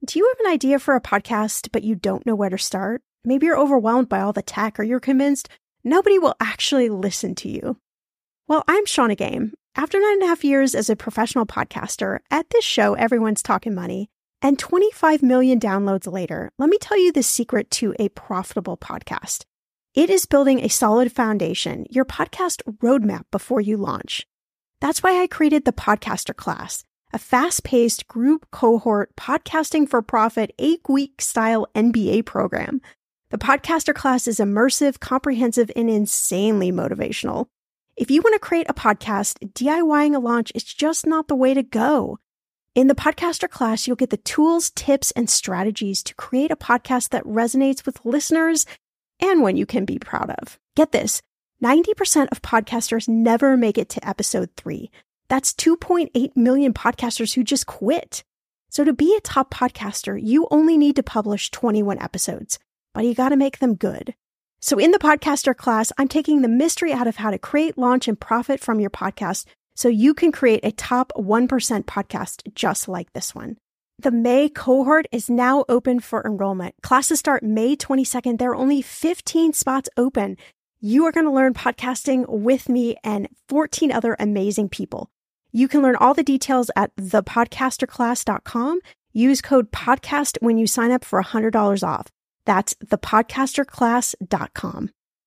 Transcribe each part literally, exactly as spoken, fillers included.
Do you have an idea for a podcast, but you don't know where to start? Maybe you're overwhelmed by all the tech, or you're convinced nobody will actually listen to you. Well, I'm Shannah Game. After nine and a half years as a professional podcaster, at this show, everyone's talking money, and twenty-five million downloads later, let me tell you the secret to a profitable podcast. It is building a solid foundation, your podcast roadmap before you launch. That's why I created the Podcaster Class, a fast-paced group cohort podcasting for profit eight-week style M B A program. The Podcaster Class is immersive, comprehensive, and insanely motivational. If you want to create a podcast, DIYing a launch is just not the way to go. In the Podcaster Class, you'll get the tools, tips, and strategies to create a podcast that resonates with listeners and one you can be proud of. Get this, ninety percent of podcasters never make it to episode three. That's two point eight million podcasters who just quit. So to be a top podcaster, you only need to publish twenty-one episodes, but you got to make them good. So in the Podcaster Class, I'm taking the mystery out of how to create, launch, and profit from your podcast so you can create a top one percent podcast just like this one. The May cohort is now open for enrollment. Classes start May twenty-second. There are only fifteen spots open. You are going to learn podcasting with me and fourteen other amazing people. You can learn all the details at the podcaster class dot com. Use code PODCAST when you sign up for one hundred dollars off. That's the podcaster class dot com.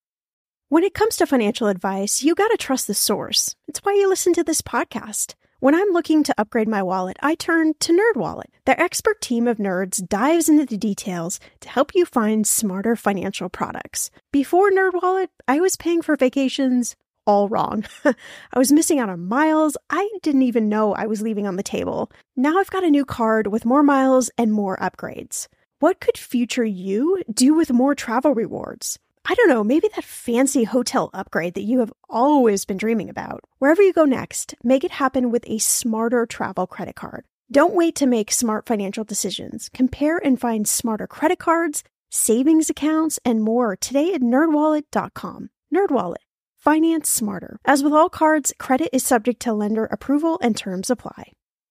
When it comes to financial advice, you got to trust the source. It's why you listen to this podcast. When I'm looking to upgrade my wallet, I turn to NerdWallet. Their expert team of nerds dives into the details to help you find smarter financial products. Before NerdWallet, I was paying for vacations all wrong. I was missing out on miles I didn't even know I was leaving on the table. Now I've got a new card with more miles and more upgrades. What could future you do with more travel rewards? I don't know, maybe that fancy hotel upgrade that you have always been dreaming about. Wherever you go next, make it happen with a smarter travel credit card. Don't wait to make smart financial decisions. Compare and find smarter credit cards, savings accounts, and more today at nerd wallet dot com. NerdWallet. Finance smarter. As with all cards, credit is subject to lender approval and terms apply.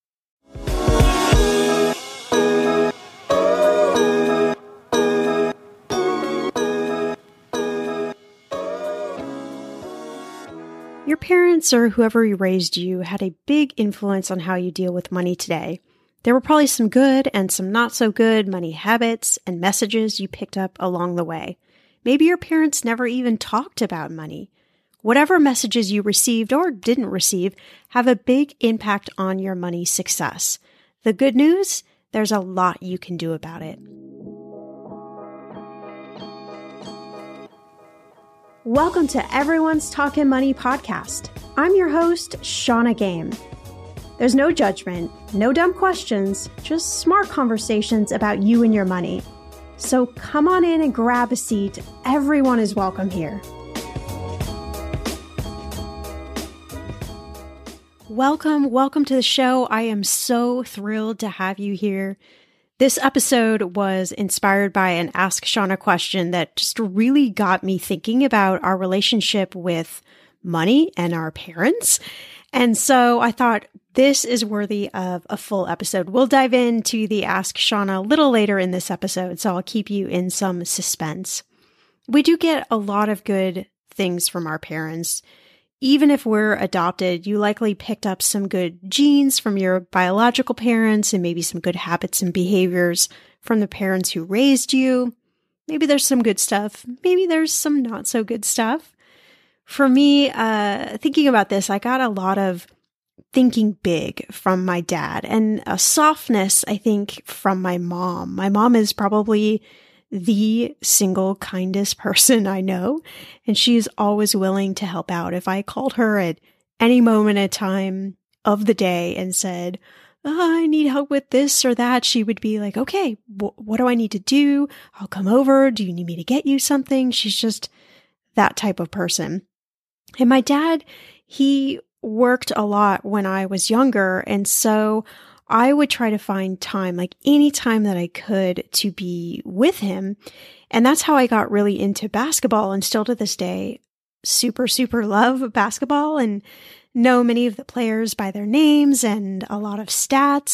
Your parents or whoever raised you had a big influence on how you deal with money today. There were probably some good and some not so good money habits and messages you picked up along the way. Maybe your parents never even talked about money. Whatever messages you received or didn't receive have a big impact on your money success. The good news, there's a lot you can do about it. Welcome to Everyone's Talking Money podcast. I'm your host, Shannah Game. There's no judgment, no dumb questions, just smart conversations about you and your money. So come on in and grab a seat. Everyone is welcome here. Welcome, welcome to the show. I am so thrilled to have you here. This episode was inspired by an Ask Shannah question that just really got me thinking about our relationship with money and our parents. And so I thought this is worthy of a full episode. We'll dive into the Ask Shannah a little later in this episode, so I'll keep you in some suspense. We do get a lot of good things from our parents. Even if we're adopted, you likely picked up some good genes from your biological parents and maybe some good habits and behaviors from the parents who raised you. Maybe there's some good stuff. Maybe there's some not so good stuff. For me, uh, thinking about this, I got a lot of thinking big from my dad and a softness, I think, from my mom. My mom is probably the single kindest person I know, and she's always willing to help out. If I called her at any moment in time of the day and said, oh, I need help with this or that, she would be like, okay, wh- what do I need to do? I'll come over. Do you need me to get you something? She's just that type of person. And my dad, he worked a lot when I was younger, and so I would try to find time, like any time that I could, to be with him. And that's how I got really into basketball, and still to this day, super, super love basketball and know many of the players by their names and a lot of stats.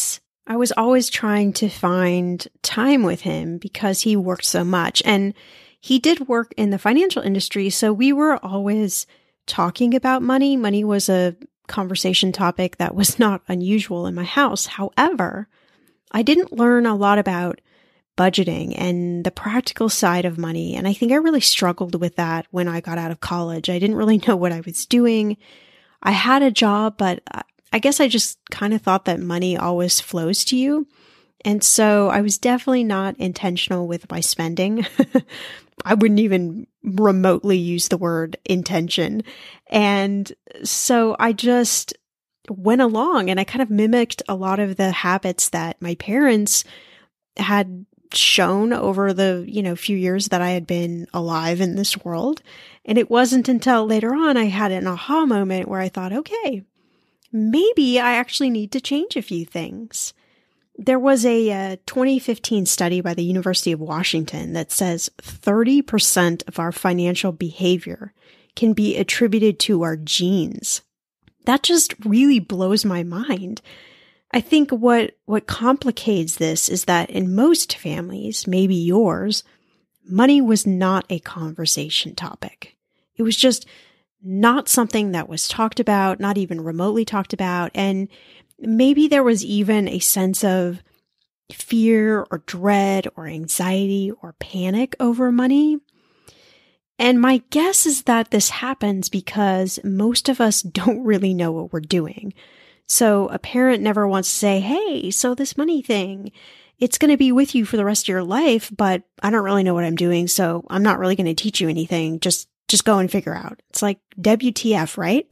I was always trying to find time with him because he worked so much. And he did work in the financial industry, so we were always talking about money. Money was a conversation topic that was not unusual in my house. However, I didn't learn a lot about budgeting and the practical side of money. And I think I really struggled with that when I got out of college. I didn't really know what I was doing. I had a job, but I guess I just kind of thought that money always flows to you. And so I was definitely not intentional with my spending. I wouldn't even remotely use the word intention. And so I just went along and I kind of mimicked a lot of the habits that my parents had shown over the, you know, few years that I had been alive in this world. And it wasn't until later on I had an aha moment where I thought, okay, maybe I actually need to change a few things. There was a uh, twenty fifteen study by the University of Washington that says thirty percent of our financial behavior can be attributed to our genes. That just really blows my mind. I think what, what complicates this is that in most families, maybe yours, money was not a conversation topic. It was just not something that was talked about, not even remotely talked about. And maybe there was even a sense of fear or dread or anxiety or panic over money. And my guess is that this happens because most of us don't really know what we're doing. So a parent never wants to say, hey, so this money thing, it's going to be with you for the rest of your life, but I don't really know what I'm doing, so I'm not really going to teach you anything. Just, just go and figure out. It's like W T F, right?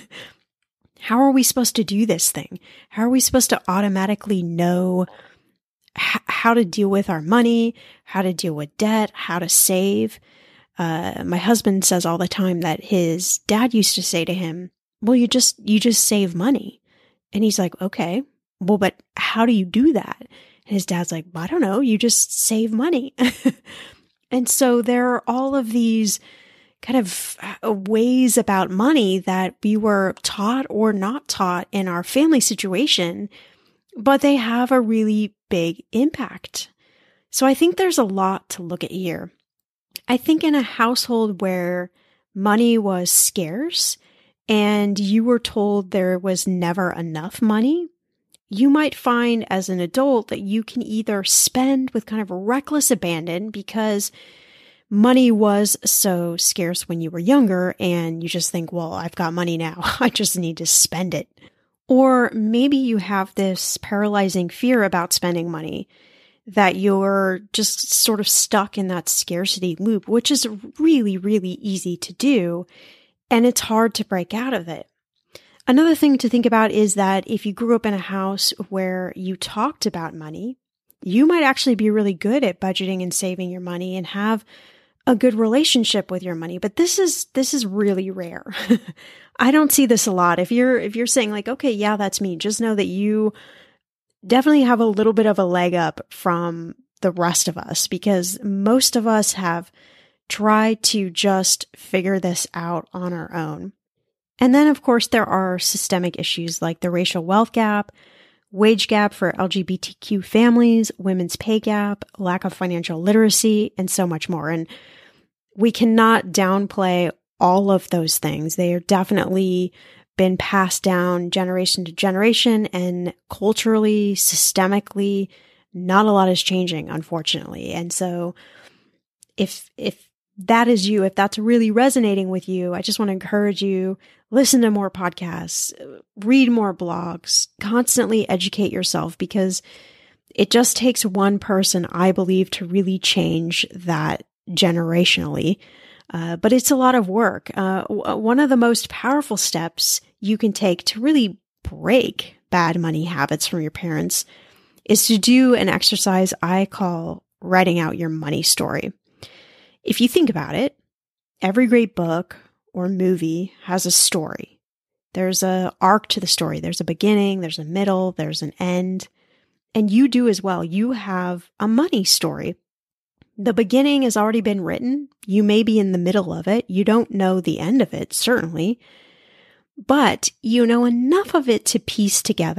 How are we supposed to do this thing? How are we supposed to automatically know h- how to deal with our money, how to deal with debt, how to save? Uh, my husband says all the time that his dad used to say to him, well, you just, you just save money. And he's like, okay, well, but how do you do that? And his dad's like, I don't know, you just save money. And so there are all of these kind of ways about money that we were taught or not taught in our family situation, but they have a really big impact. So I think there's a lot to look at here. I think in a household where money was scarce and you were told there was never enough money, you might find as an adult that you can either spend with kind of reckless abandon because money was so scarce when you were younger and you just think, well, I've got money now. I just need to spend it. Or maybe you have this paralyzing fear about spending money that you're just sort of stuck in that scarcity loop, which is really, really easy to do. And it's hard to break out of it. Another thing to think about is that if you grew up in a house where you talked about money, you might actually be really good at budgeting and saving your money and have a good relationship with your money. But this is, this is really rare. I don't see this a lot. If you're, if you're saying like, okay, yeah, that's me, just know that you definitely have a little bit of a leg up from the rest of us because most of us have tried to just figure this out on our own. And then, of course, there are systemic issues like the racial wealth gap, wage gap for L G B T Q families, women's pay gap, lack of financial literacy, and so much more. And we cannot downplay all of those things. They are definitely been passed down generation to generation, and culturally, systemically, not a lot is changing, unfortunately. And so if if that is you, if that's really resonating with you, I just want to encourage you, listen to more podcasts, read more blogs, constantly educate yourself, because it just takes one person, I believe, to really change that generationally. Uh, but it's a lot of work. Uh, w- one of the most powerful steps you can take to really break bad money habits from your parents is to do an exercise I call writing out your money story. If you think about it, every great book or movie has a story. There's an arc to the story. There's a beginning, there's a middle, there's an end. And you do as well. You have a money story. The beginning has already been written. You may be in the middle of it. You don't know the end of it, certainly. But you know enough of it to piece together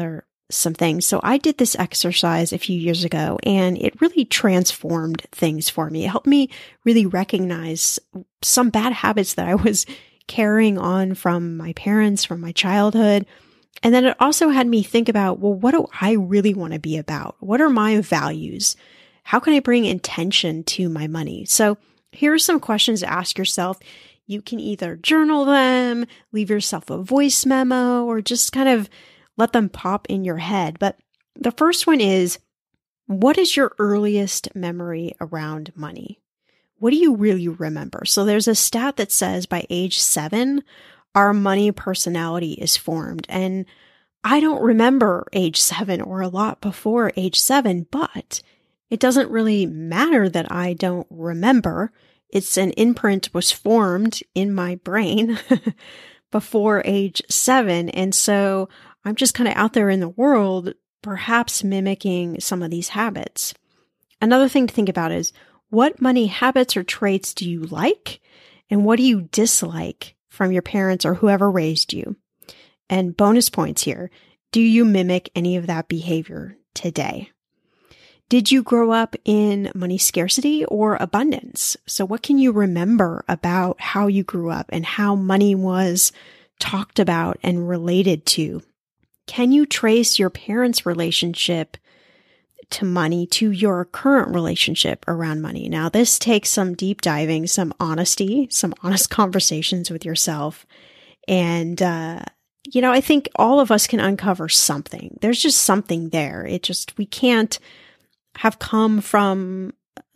some things. So I did this exercise a few years ago, and it really transformed things for me. It helped me really recognize some bad habits that I was carrying on from my parents, from my childhood. And then it also had me think about, well, what do I really want to be about? What are my values? How can I bring intention to my money? So here are some questions to ask yourself. You can either journal them, leave yourself a voice memo, or just kind of let them pop in your head. But the first one is, what is your earliest memory around money? What do you really remember? So there's a stat that says by age seven, our money personality is formed. And I don't remember age seven or a lot before age seven, but it doesn't really matter that I don't remember. It's an imprint was formed in my brain before age seven. And so I'm just kind of out there in the world, perhaps mimicking some of these habits. Another thing to think about is, what money habits or traits do you like? And what do you dislike from your parents or whoever raised you? And bonus points here. Do you mimic any of that behavior today? Did you grow up in money scarcity or abundance? So what can you remember about how you grew up and how money was talked about and related to? Can you trace your parents' relationship to money to your current relationship around money? Now, this takes some deep diving, some honesty, some honest conversations with yourself. And, uh, you know, I think all of us can uncover something. There's just something there. It just, we can't have come from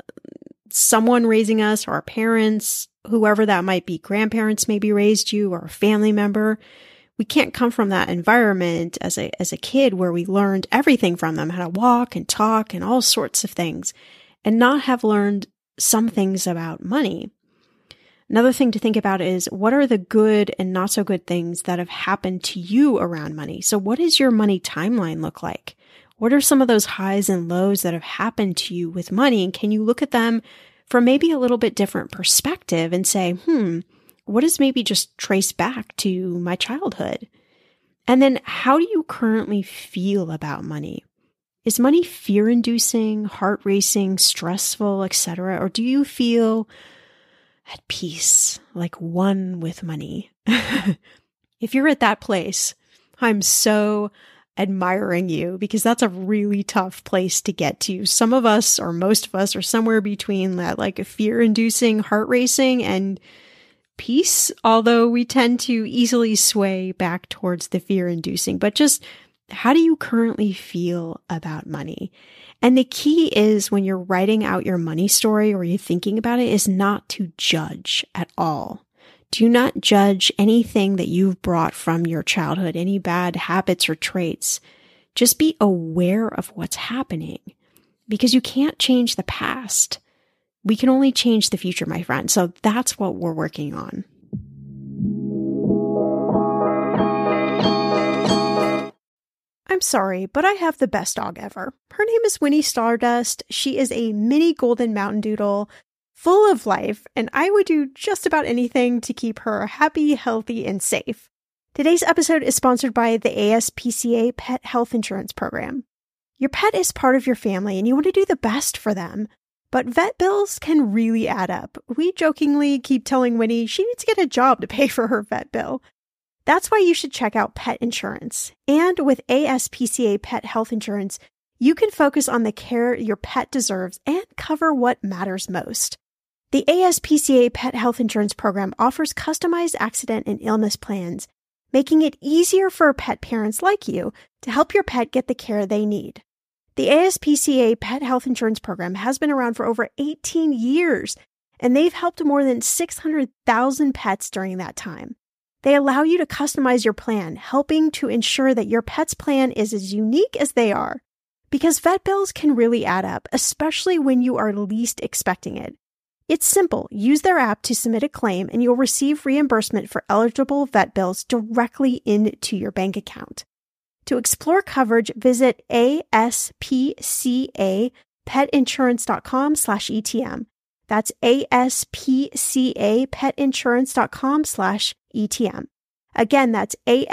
someone raising us or our parents, whoever that might be. Grandparents maybe raised you, or a family member. We can't come from that environment as a as a kid where we learned everything from them, how to walk and talk and all sorts of things, and not have learned some things about money. Another thing to think about is, what are the good and not so good things that have happened to you around money? So what does your money timeline look like? What are some of those highs and lows that have happened to you with money? And can you look at them from maybe a little bit different perspective and say, hmm, what is maybe just traced back to my childhood? And then how do you currently feel about money? Is money fear-inducing, heart-racing, stressful, et cetera? Or do you feel at peace, like one with money? If you're at that place, I'm so admiring you, because that's a really tough place to get to. Some of us, or most of us, are somewhere between that, like a fear-inducing, heart-racing, and peace, although we tend to easily sway back towards the fear-inducing. But just, how do you currently feel about money? And the key is, when you're writing out your money story or you're thinking about it, is not to judge at all. Do not judge anything that you've brought from your childhood, any bad habits or traits. Just be aware of what's happening, because you can't change the past. We can only change the future, my friend. So that's what we're working on. I'm sorry, but I have the best dog ever. Her name is Winnie Stardust. She is a mini golden mountain doodle, full of life, and I would do just about anything to keep her happy, healthy, and safe. Today's episode is sponsored by the A S P C A Pet Health Insurance Program. Your pet is part of your family, and you want to do the best for them. But vet bills can really add up. We jokingly keep telling Winnie she needs to get a job to pay for her vet bill. That's why you should check out pet insurance. And with A S P C A Pet Health Insurance, you can focus on the care your pet deserves and cover what matters most. The A S P C A Pet Health Insurance Program offers customized accident and illness plans, making it easier for pet parents like you to help your pet get the care they need. The A S P C A Pet Health Insurance Program has been around for over eighteen years, and they've helped more than six hundred thousand pets during that time. They allow you to customize your plan, helping to ensure that your pet's plan is as unique as they are. Because vet bills can really add up, especially when you are least expecting it. It's simple. Use their app to submit a claim, and you'll receive reimbursement for eligible vet bills directly into your bank account. To explore coverage, visit aspcapetinsurance.com slash ETM. That's aspcapetinsurance.com slash ETM. Again, that's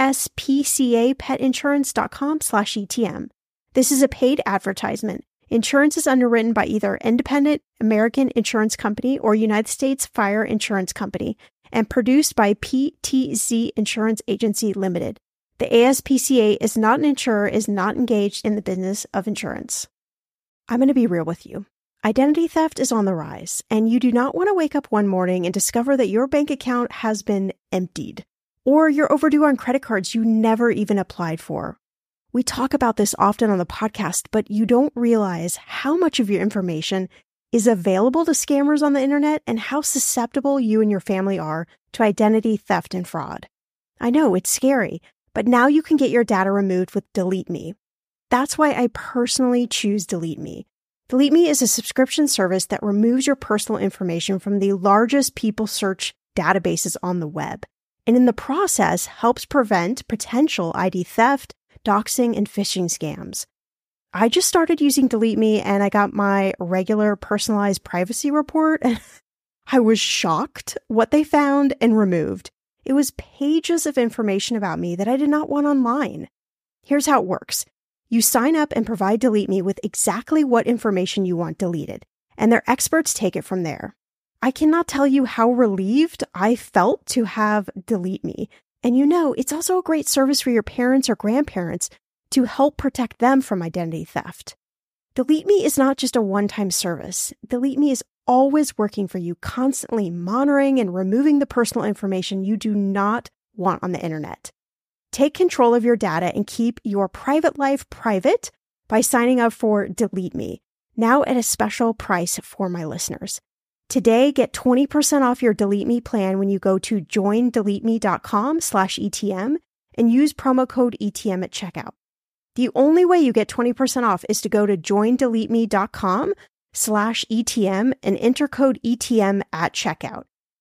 aspcapetiinsurance.com slash ETM. This is a paid advertisement. Insurance is underwritten by either Independent American Insurance Company or United States Fire Insurance Company and produced by P T Z Insurance Agency Limited. The A S P C A is not an insurer, is not engaged in the business of insurance. I'm going to be real with you. Identity theft is on the rise, and you do not want to wake up one morning and discover that your bank account has been emptied, or you're overdue on credit cards you never even applied for. We talk about this often on the podcast, but you don't realize how much of your information is available to scammers on the internet and how susceptible you and your family are to identity theft and fraud. I know it's scary, but now you can get your data removed with Delete Me. That's why I personally choose Delete Me. Delete Me is a subscription service that removes your personal information from the largest people search databases on the web, and in the process helps prevent potential I D theft, doxing, and phishing scams. I just started using Delete Me and I got my regular personalized privacy report and I was shocked what they found and removed. It was pages of information about me that I did not want online. Here's how it works. You sign up and provide Delete Me with exactly what information you want deleted, and their experts take it from there. I cannot tell you how relieved I felt to have Delete Me. And you know, it's also a great service for your parents or grandparents to help protect them from identity theft. Delete Me is not just a one-time service. Delete Me is always working for you, constantly monitoring and removing the personal information you do not want on the internet. Take control of your data and keep your private life private by signing up for Delete Me, now at a special price for my listeners. Today, get twenty percent off your Delete Me plan when you go to joindeleteme.com slash ETM and use promo code E T M at checkout. The only way you get twenty percent off is to go to joindeleteme.com slash ETM and enter code E T M at checkout.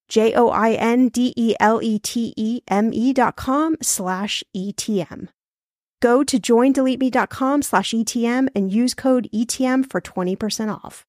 J-O-I-N-D-E-L-E-T-E-M-E dot com slash E-T-M. Go to joindeleteme.com slash E-T-M and use code E T M for twenty percent off.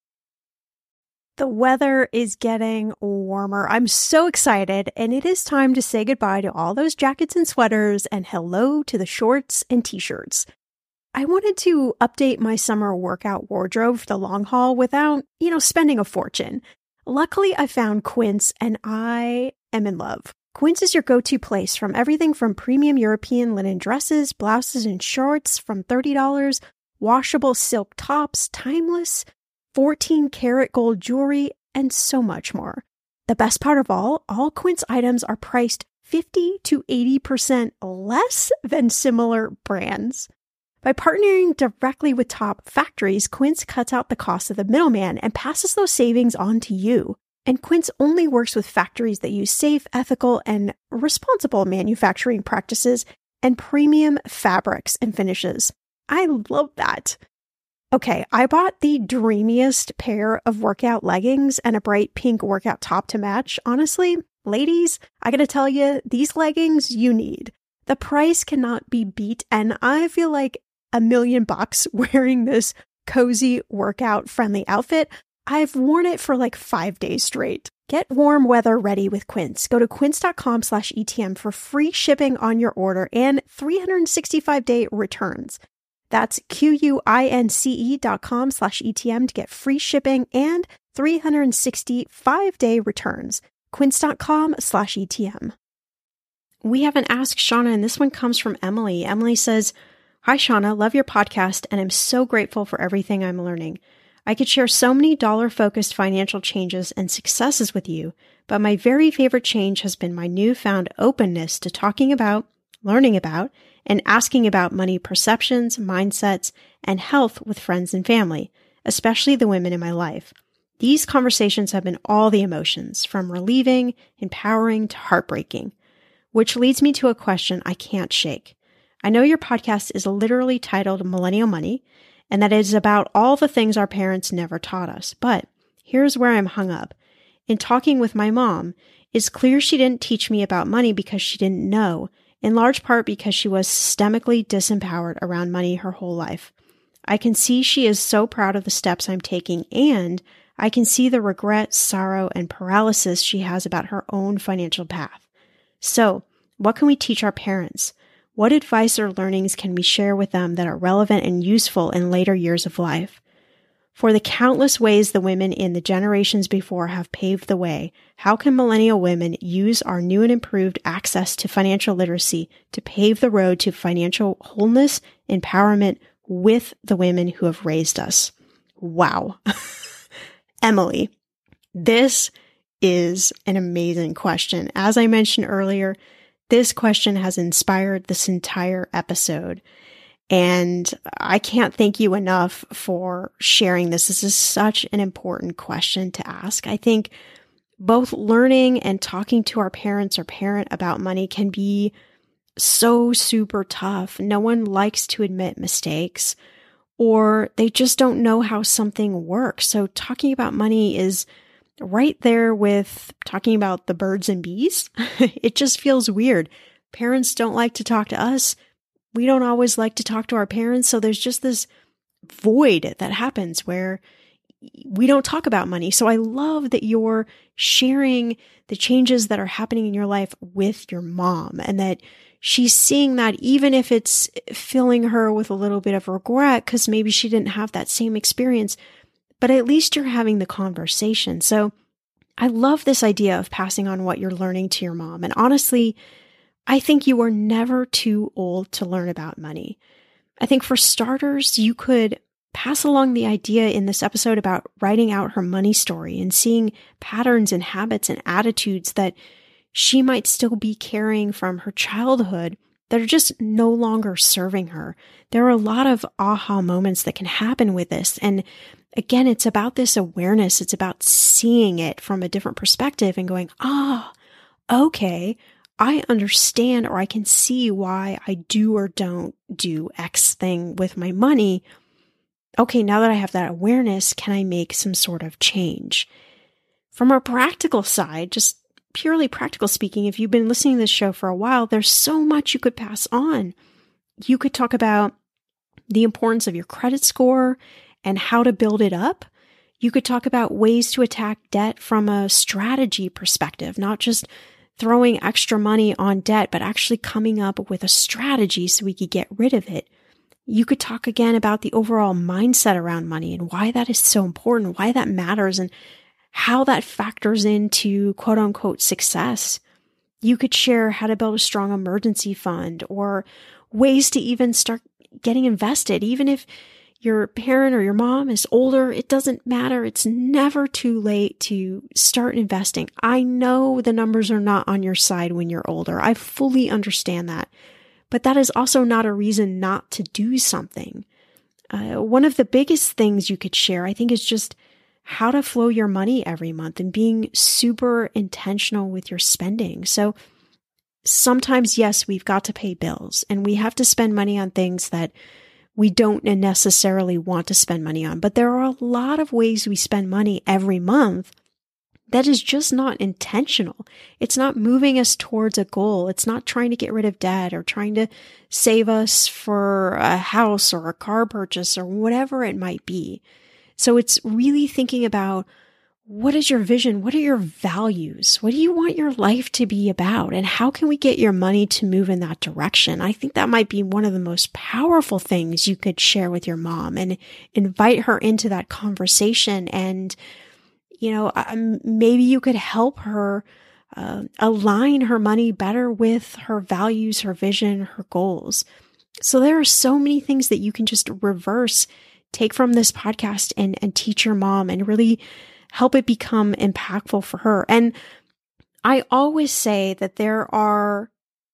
The weather is getting warmer. I'm so excited, and it is time to say goodbye to all those jackets and sweaters and hello to the shorts and t-shirts. I wanted to update my summer workout wardrobe for the long haul without, you know, spending a fortune. Luckily, I found Quince, and I am in love. Quince is your go-to place from everything from premium European linen dresses, blouses, and shorts from thirty dollars, washable silk tops, timeless, fourteen karat gold jewelry, and so much more. The best part of all, all Quince items are priced fifty to eighty percent less than similar brands. By partnering directly with top factories, Quince cuts out the cost of the middleman and passes those savings on to you. And Quince only works with factories that use safe, ethical, and responsible manufacturing practices and premium fabrics and finishes. I love that. Okay, I bought the dreamiest pair of workout leggings and a bright pink workout top to match. Honestly, ladies, I gotta tell you, these leggings you need. The price cannot be beat, and I feel like a million bucks wearing this cozy workout friendly outfit. I've worn it for like five days straight. Get warm weather ready with Quince. Go to quince.com slash ETM for free shipping on your order and three hundred sixty-five day returns. That's Q-U-I-N-C-E dot com slash ETM to get free shipping and three hundred sixty-five day returns. Quince.com slash ETM. We have an Ask Shauna, and this one comes from Emily. Emily says, "Hi, Shauna. Love your podcast, and I'm so grateful for everything I'm learning. I could share so many dollar-focused financial changes and successes with you, but my very favorite change has been my newfound openness to talking about, learning about, and asking about money perceptions, mindsets, and health with friends and family, especially the women in my life. These conversations have been all the emotions, from relieving, empowering, to heartbreaking, which leads me to a question I can't shake. I know your podcast is literally titled Millennial Money, and that it is about all the things our parents never taught us. But here's where I'm hung up. In talking with my mom, it's clear she didn't teach me about money because she didn't know, in large part because she was systemically disempowered around money her whole life. I can see she is so proud of the steps I'm taking, and I can see the regret, sorrow, and paralysis she has about her own financial path. So What can we teach our parents? What advice or learnings can we share with them that are relevant and useful in later years of life? For the countless ways the women in the generations before have paved the way, how can millennial women use our new and improved access to financial literacy to pave the road to financial wholeness, empowerment with the women who have raised us? Wow. Emily, this is an amazing question. As I mentioned earlier, this question has inspired this entire episode. And I can't thank you enough for sharing this. This is such an important question to ask. I think both learning and talking to our parents or parent about money can be so super tough. No one likes to admit mistakes, or they just don't know how something works. So talking about money is right there with talking about the birds and bees. It just feels weird. Parents don't like to talk to us. We don't always like to talk to our parents. So there's just this void that happens where we don't talk about money. So I love that you're sharing the changes that are happening in your life with your mom, and that she's seeing that, even if it's filling her with a little bit of regret because maybe she didn't have that same experience, but at least you're having the conversation. So I love this idea of passing on what you're learning to your mom. And honestly, I think you are never too old to learn about money. I think for starters, you could pass along the idea in this episode about writing out her money story and seeing patterns and habits and attitudes that she might still be carrying from her childhood that are just no longer serving her. There are a lot of aha moments that can happen with this. And again, it's about this awareness. It's about seeing it from a different perspective and going, ah, oh, okay, I understand, or I can see why I do or don't do X thing with my money. Okay, now that I have that awareness, can I make some sort of change? From a practical side, just purely practical speaking, if you've been listening to this show for a while, there's so much you could pass on. You could talk about the importance of your credit score and how to build it up. You could talk about ways to attack debt from a strategy perspective, not just throwing extra money on debt, but actually coming up with a strategy so we could get rid of it. You could talk again about the overall mindset around money and why that is so important, why that matters, and how that factors into quote unquote success. You could share how to build a strong emergency fund or ways to even start getting invested. Even if your parent or your mom is older, it doesn't matter. It's never too late to start investing. I know the numbers are not on your side when you're older. I fully understand that. But that is also not a reason not to do something. Uh, one of the biggest things you could share, I think, is just how to flow your money every month and being super intentional with your spending. So sometimes, yes, we've got to pay bills and we have to spend money on things that we don't necessarily want to spend money on. But there are a lot of ways we spend money every month that is just not intentional. It's not moving us towards a goal. It's not trying to get rid of debt or trying to save us for a house or a car purchase or whatever it might be. So it's really thinking about, what is your vision? What are your values? What do you want your life to be about? And how can we get your money to move in that direction? I think that might be one of the most powerful things you could share with your mom and invite her into that conversation. And, you know, um, maybe you could help her uh, align her money better with her values, her vision, her goals. So there are so many things that you can just reverse, take from this podcast and, and teach your mom and really help it become impactful for her. And I always say that there are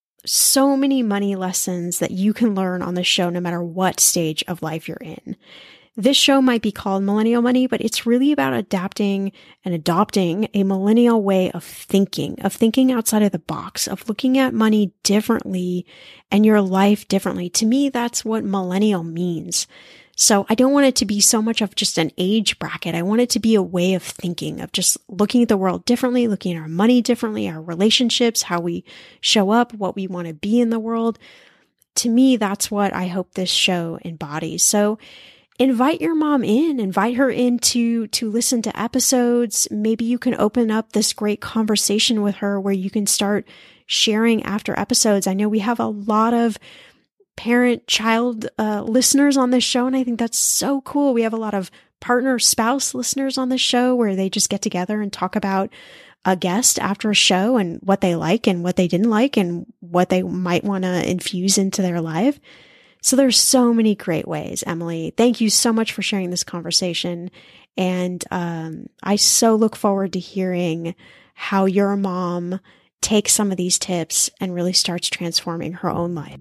so many money lessons that you can learn on the show, no matter what stage of life you're in. This show might be called Millennial Money, but it's really about adapting and adopting a millennial way of thinking, of thinking outside of the box, of looking at money differently and your life differently. To me, that's what millennial means. So I don't want it to be so much of just an age bracket. I want it to be a way of thinking, of just looking at the world differently, looking at our money differently, our relationships, how we show up, what we want to be in the world. To me, that's what I hope this show embodies. So invite your mom in, invite her in to, to listen to episodes. Maybe you can open up this great conversation with her where you can start sharing after episodes. I know we have a lot of parent-child uh, listeners on this show, and I think that's so cool. We have a lot of partner-spouse listeners on this show where they just get together and talk about a guest after a show and what they like and what they didn't like and what they might want to infuse into their life. So there's so many great ways, Emily. Thank you so much for sharing this conversation. And um, I so look forward to hearing how your mom takes some of these tips and really starts transforming her own life.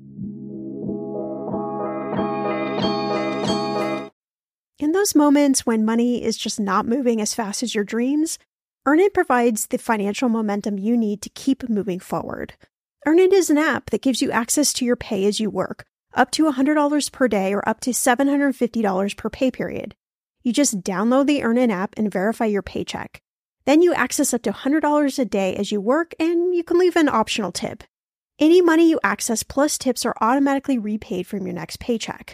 In those moments when money is just not moving as fast as your dreams, Earnin provides the financial momentum you need to keep moving forward. Earnin is an app that gives you access to your pay as you work, up to one hundred dollars per day or up to seven hundred fifty dollars per pay period. You just download the Earnin app and verify your paycheck. Then you access up to one hundred dollars a day as you work, and you can leave an optional tip. Any money you access plus tips are automatically repaid from your next paycheck.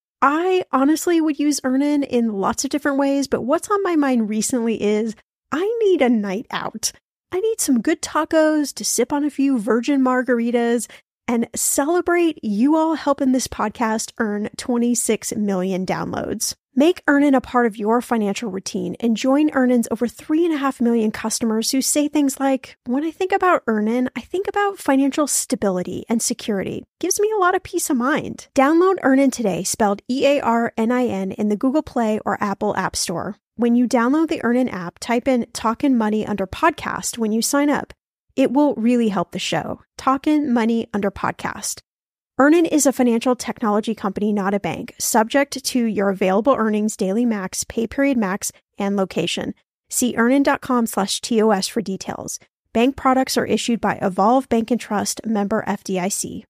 I honestly would use Earnin in lots of different ways, but what's on my mind recently is I need a night out. I need some good tacos to sip on a few virgin margaritas and celebrate you all helping this podcast earn twenty-six million downloads. Make Earnin a part of your financial routine and join Earnin's over three and a half million customers who say things like, when I think about Earnin, I think about financial stability and security. Gives me a lot of peace of mind. Download Earnin today, spelled E A R N I N, in the Google Play or Apple App Store. When you download the Earnin app, type in Talkin' Money under podcast when you sign up. It will really help the show. Talkin' Money under podcast. Earnin is a financial technology company, not a bank, subject to your available earnings, daily max, pay period max, and location. See earnin.com slash TOS for details. Bank products are issued by Evolve Bank and Trust, member F D I C.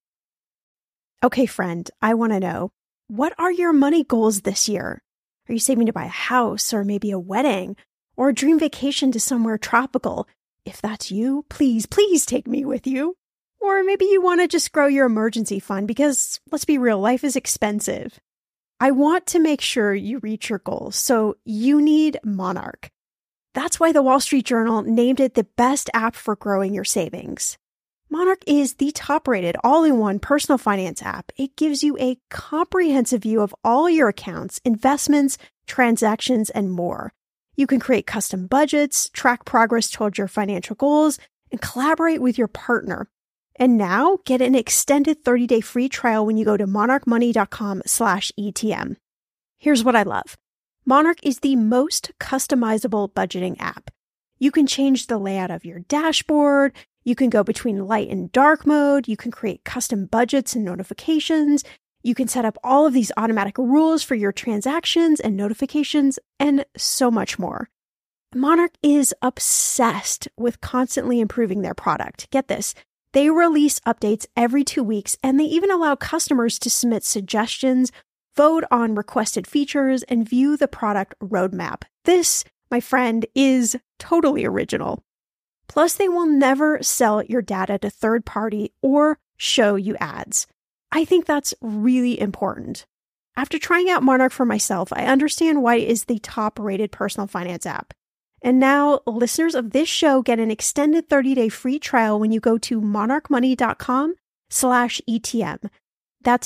Okay, friend, I want to know, what are your money goals this year? Are you saving to buy a house or maybe a wedding or a dream vacation to somewhere tropical? If that's you, please, please take me with you. Or maybe you want to just grow your emergency fund because, let's be real, life is expensive. I want to make sure you reach your goals, so you need Monarch. That's why the Wall Street Journal named it the best app for growing your savings. Monarch is the top-rated all-in-one personal finance app. It gives you a comprehensive view of all your accounts, investments, transactions, and more. You can create custom budgets, track progress towards your financial goals, and collaborate with your partner. And now, get an extended thirty-day free trial when you go to monarchmoney.com slash ETM. Here's what I love. Monarch is the most customizable budgeting app. You can change the layout of your dashboard. You can go between light and dark mode. You can create custom budgets and notifications. You can set up all of these automatic rules for your transactions and notifications, and so much more. Monarch is obsessed with constantly improving their product. Get this. They release updates every two weeks, and they even allow customers to submit suggestions, vote on requested features, and view the product roadmap. This, my friend, is totally original. Plus, they will never sell your data to third party or show you ads. I think that's really important. After trying out Monarch for myself, I understand why it is the top-rated personal finance app. And now, listeners of this show get an extended thirty-day free trial when you go to monarchmoney.com slash ETM. That's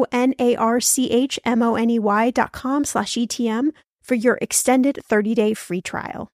M-O-N-A-R-C-H-M-O-N-E-Y dot com slash ETM for your extended thirty-day free trial.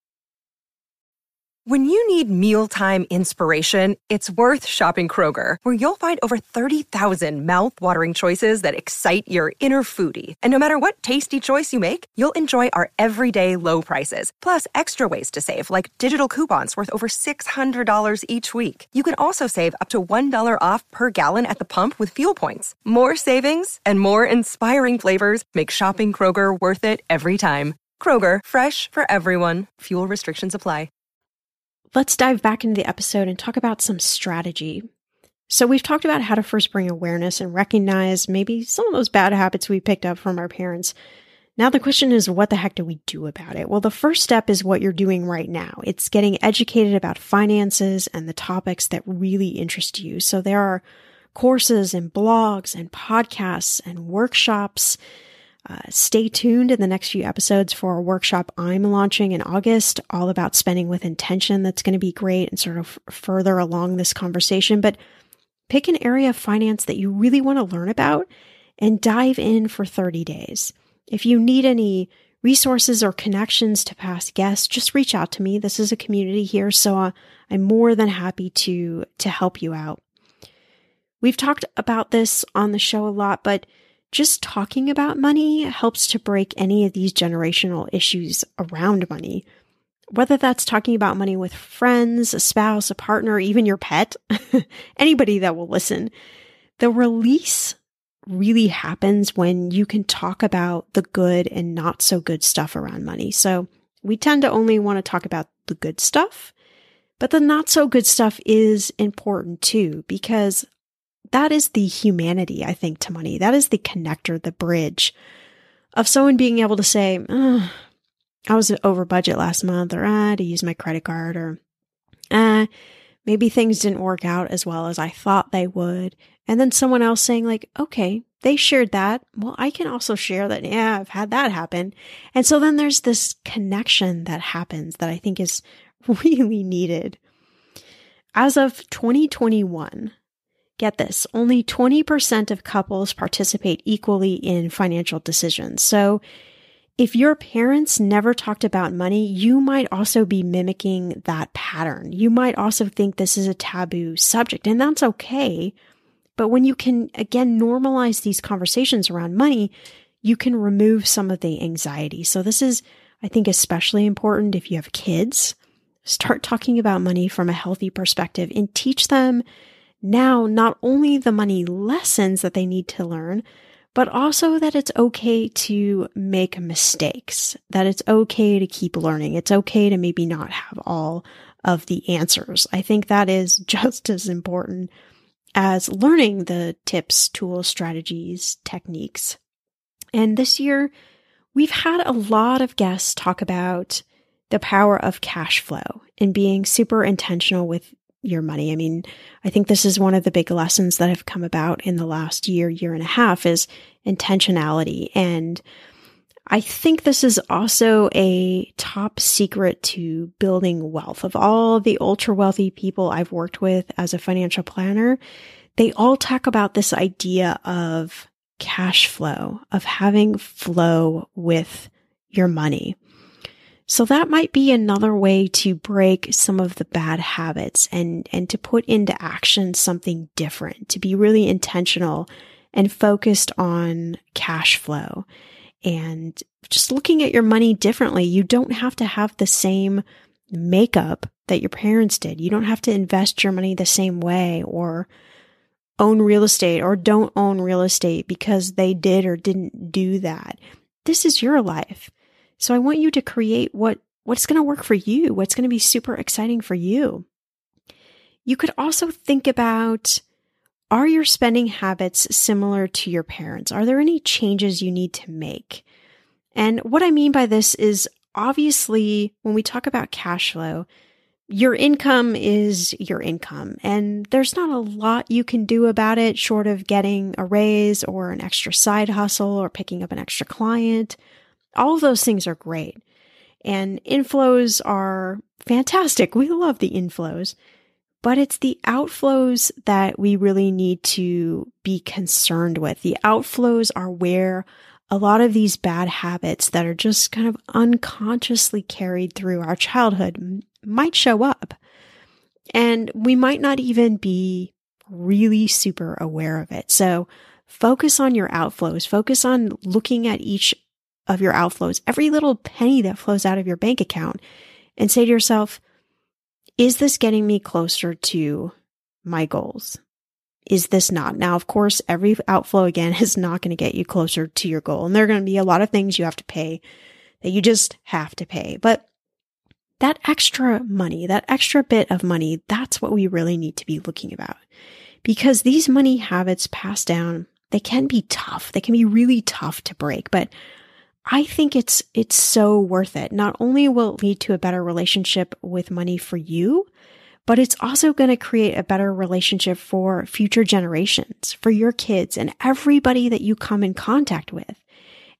When you need mealtime inspiration, it's worth shopping Kroger, where you'll find over thirty thousand mouth-watering choices that excite your inner foodie. And no matter what tasty choice you make, you'll enjoy our everyday low prices, plus extra ways to save, like digital coupons worth over six hundred dollars each week. You can also save up to one dollar off per gallon at the pump with fuel points. More savings and more inspiring flavors make shopping Kroger worth it every time. Kroger, fresh for everyone. Fuel restrictions apply. Let's dive back into the episode and talk about some strategy. So we've talked about how to first bring awareness and recognize maybe some of those bad habits we picked up from our parents. Now the question is, what the heck do we do about it? Well, the first step is what you're doing right now. It's getting educated about finances and the topics that really interest you. So there are courses and blogs and podcasts and workshops Uh, stay tuned in the next few episodes for a workshop I'm launching in August, all about spending with intention. That's going to be great and sort of further along this conversation. But pick an area of finance that you really want to learn about and dive in for thirty days. If you need any resources or connections to past guests, just reach out to me. This is a community here, so uh, I'm more than happy to, to help you out. We've talked about this on the show a lot, but just talking about money helps to break any of these generational issues around money. Whether that's talking about money with friends, a spouse, a partner, even your pet, anybody that will listen, the release really happens when you can talk about the good and not so good stuff around money. So we tend to only want to talk about the good stuff, but the not so good stuff is important too, because that is the humanity, I think, to money. That is the connector, the bridge of someone being able to say, oh, I was over budget last month, or ah, I had to use my credit card, or ah, maybe things didn't work out as well as I thought they would. And then someone else saying like, okay, they shared that. Well, I can also share that. Yeah, I've had that happen. And so then there's this connection that happens that I think is really needed. As of twenty twenty-one, get this, only twenty percent of couples participate equally in financial decisions. So if your parents never talked about money, you might also be mimicking that pattern. You might also think this is a taboo subject, and that's okay. But when you can, again, normalize these conversations around money, you can remove some of the anxiety. So this is, I think, especially important if you have kids. Start talking about money from a healthy perspective and teach them now not only the money lessons that they need to learn, but also that it's okay to make mistakes, that it's okay to keep learning. It's okay to maybe not have all of the answers. I think that is just as important as learning the tips, tools, strategies, techniques. And this year, we've had a lot of guests talk about the power of cash flow and being super intentional with your money. I mean, I think this is one of the big lessons that have come about in the last year, year and a half is intentionality. And I think this is also a top secret to building wealth. Of all the ultra wealthy people I've worked with as a financial planner, they all talk about this idea of cash flow, of having flow with your money. So that might be another way to break some of the bad habits and, and to put into action something different, to be really intentional and focused on cash flow and just looking at your money differently. You don't have to have the same makeup that your parents did. You don't have to invest your money the same way or own real estate or don't own real estate because they did or didn't do that. This is your life. So I want you to create what, what's going to work for you, what's going to be super exciting for you. You could also think about, are your spending habits similar to your parents? Are there any changes you need to make? And what I mean by this is, obviously, when we talk about cash flow, your income is your income, and there's not a lot you can do about it short of getting a raise or an extra side hustle or picking up an extra client. All of those things are great. And inflows are fantastic. We love the inflows. But it's the outflows that we really need to be concerned with. The outflows are where a lot of these bad habits that are just kind of unconsciously carried through our childhood might show up. And we might not even be really super aware of it. So focus on your outflows. Focus on looking at each of your outflows, every little penny that flows out of your bank account, and say to yourself, is this getting me closer to my goals? Is this not? Now, of course, every outflow, again, is not going to get you closer to your goal. And there are going to be a lot of things you have to pay that you just have to pay. But that extra money, that extra bit of money, that's what we really need to be looking about. Because these money habits passed down, they can be tough. They can be really tough to break. But I think it's it's so worth it. Not only will it lead to a better relationship with money for you, but it's also going to create a better relationship for future generations, for your kids and everybody that you come in contact with.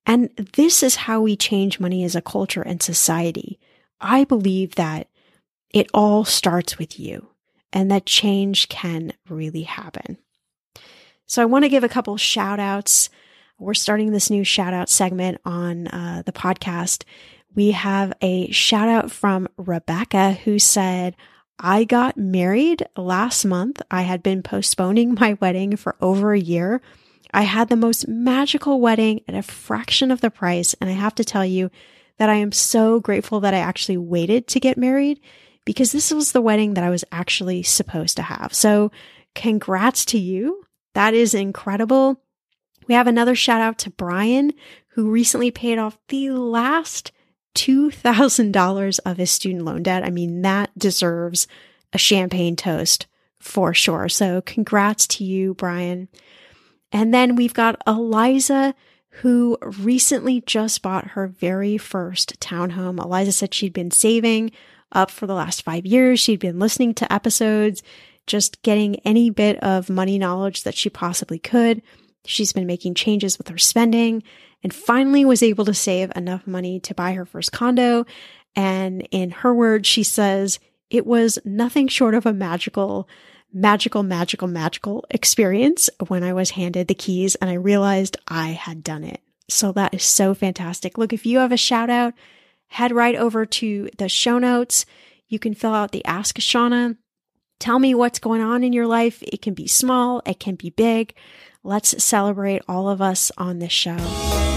And this is how we change money as a culture and society. I believe that it all starts with you and that change can really happen. So I want to give a couple shout outs. We're starting this new shout out segment on uh, the podcast. We have a shout out from Rebecca who said, I got married last month. I had been postponing my wedding for over a year. I had the most magical wedding at a fraction of the price. And I have to tell you that I am so grateful that I actually waited to get married because this was the wedding that I was actually supposed to have. So congrats to you. That is incredible. We have another shout out to Brian, who recently paid off the last two thousand dollars of his student loan debt. I mean, that deserves a champagne toast for sure. So congrats to you, Brian. And then we've got Eliza, who recently just bought her very first townhome. Eliza said she'd been saving up for the last five years. She'd been listening to episodes, just getting any bit of money knowledge that she possibly could. She's been making changes with her spending and finally was able to save enough money to buy her first condo. And in her words, she says, it was nothing short of a magical, magical, magical, magical experience when I was handed the keys and I realized I had done it. So that is so fantastic. Look, if you have a shout out, head right over to the show notes. You can fill out the Ask Shauna. Tell me what's going on in your life. It can be small, it can be big. Let's celebrate all of us on this show.